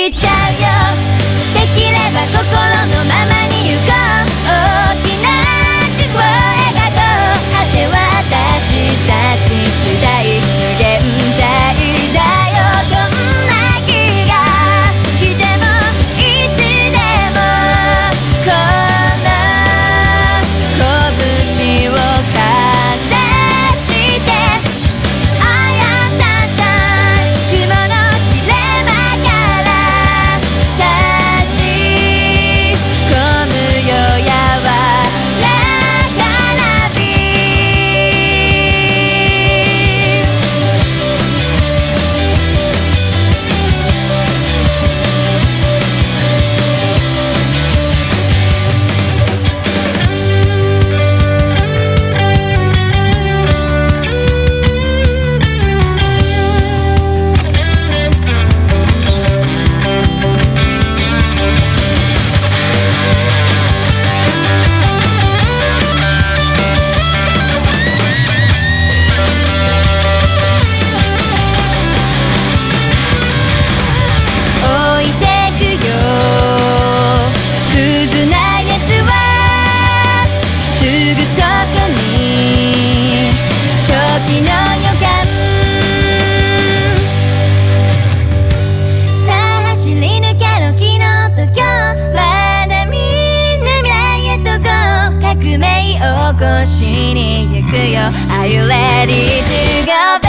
ちゃうよ。できれば心のままに行こう。大きな地図を描こう。果ては私たち次第。無限大だよ。どんな日が来てもいつでもこの拳をかざして「Aya sunshine」雲の切れ間から差し込むよ柔らかなビー置いてくよクズなやつはすぐそこに初期の予感さあ走り抜けろ昨日と今日まだ見ぬ未来へとこう革命を起こしに行くよ Are you ready to go